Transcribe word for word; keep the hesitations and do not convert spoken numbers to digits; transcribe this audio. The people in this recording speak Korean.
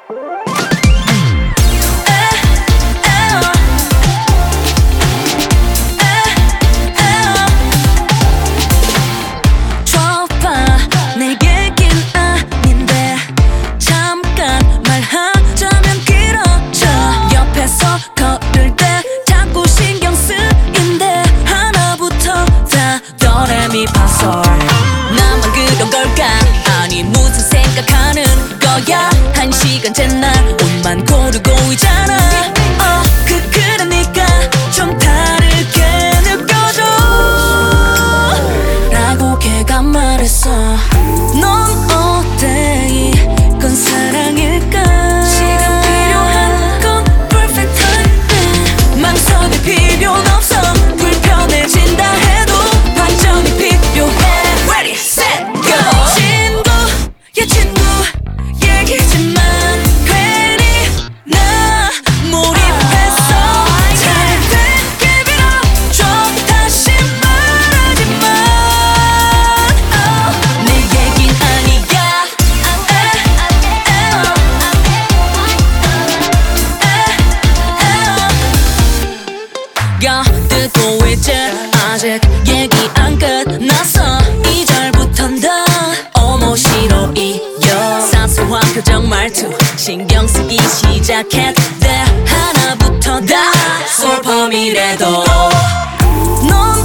나만 그런 걸까? 아니 무슨 생각하는 거야? 한 시간째 난 옷만 고르고 있잖아. 어, 그 그러니까 좀 다르게 느껴져 라고 걔가 말했어. 넌 어때? 이건 사랑일까? 시간 필요한 건 perfect time. 망설일 필요는 없어. 불편해진다 해도 반전이 필요해. Ready, set, go. 친구야 친구 얘기지만 괜히 나 몰입했어. 잘 되게 빌어줘. 다시 말하지만 oh, 내 얘긴 아니야. 야 듣고 있지? 아직 얘기 안 끝났어. 이 절부턴 다 어머 싫어 이여. 사소한 표정 말투 신경 쓰기 시작했대. 하나부터 다 솔펌이래도 너